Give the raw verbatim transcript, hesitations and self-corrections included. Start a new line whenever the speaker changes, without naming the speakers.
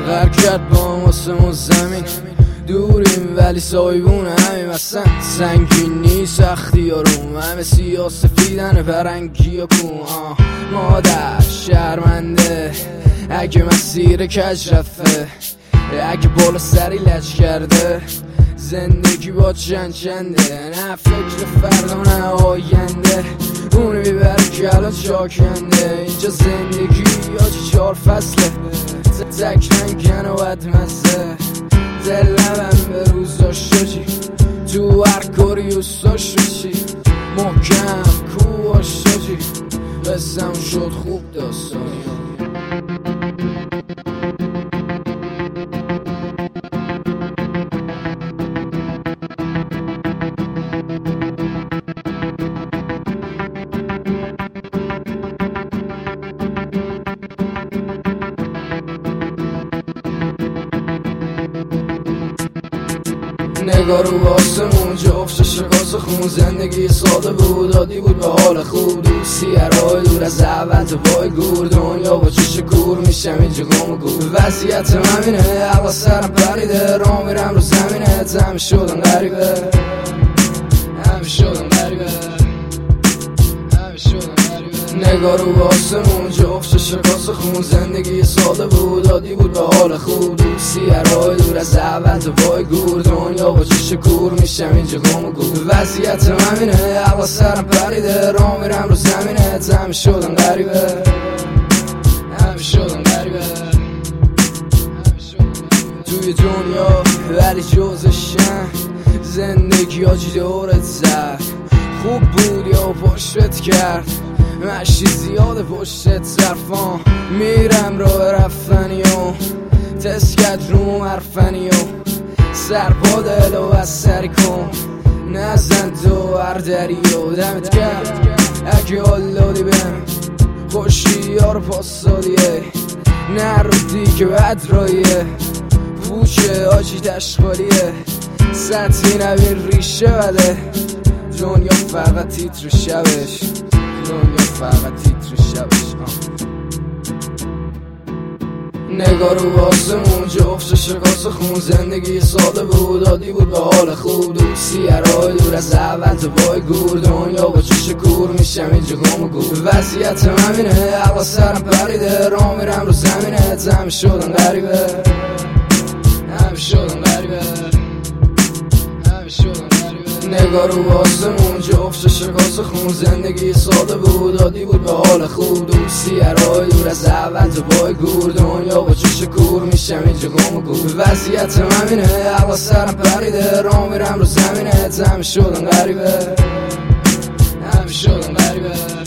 غرق کرد با آسمون زمین، دوریم ولی سایبونه همیم اصلا سنگین نیست اختیارم، همه سیاه سفیدن فرنگی و کون. مادر شرمنده اگه مسیر کج رفته، اگه بالا سری لج کرده، زندگی با چند چنده، نه فکر فردا نه آینده، اونو میبره که الان چاکنده. اینجا زندگی آجی چهار فصله، تک رنگن و بدمزه، دل لبم به روز داشته چی، تو هر کاری اوستاش رو چی، محکم کو آشتا چی، قصم شد خوب داستانی. نگاه رو باسمون جفت شکاس خون، زندگی ساده بود عادی بود به حال خوب، دوستی هرهای دور از اول تو پای گور، دنیا با چش کور میشم اینجا گم و گور. وضعیت همینه عقل سرم پریده، راه میرم رو زمینه، همه شدم غریبه، همه شدم غریبه، همه شدم غریبه. نگاه رو باسمون جفت شکاس خون، زندگی ساده بود عادی بود به حال خوب، دوستی هرهای دور از اول تو پای گور، دنیا با چش کور میشم اینجا گم و گور. وضعیت همینه عقل سرم پریده، راه میرم رو زمینه، همه شدم غریبه، همه شدم غریبه. توی دنیا ولی جزشن زندگی آجی دورت زد، خوب بود یا پشتت کرد، مشی زیاده پشتت صرفان، میرم راه رفتنی و تسکت رو مرفنی و سر پا دل و از سری کن، نزن تو هر دری و دمت کرد اگه حال دادی بهم، خوشی ها رو پاس دادیه، نه رو دیگه بد راییه، پوچه آجی تشخالیه، سطحی نبین ریشه بده، دنیا فقط تیتر شبش، دنیا فقط تیتر شبش. نگاه رو باسمون جفت شکاس خون، زندگی ساده بود عادی بود به حال خوب، دوستی هرهای دور از اول تو پای گور، دنیا با چش کور میشم اینجا گم و گور. وضعیت همینه عقل سرم پریده، راه میرم رو زمینه، همه شدم غریبه، همه شدم غریبه، همه شدم غریبه. نگاه رو باسمون جفت شکاس خون، زندگی ساده بود عادی بود به حال خوب، دوستی هرهای دور از اول تو پای گور، دنیا با چش کور میشم اینجا گم و گور. وضعیت همینه عقل سرم پریده، راه میرم رو زمینه، همه شدم غریبه، همه شدم غریبه.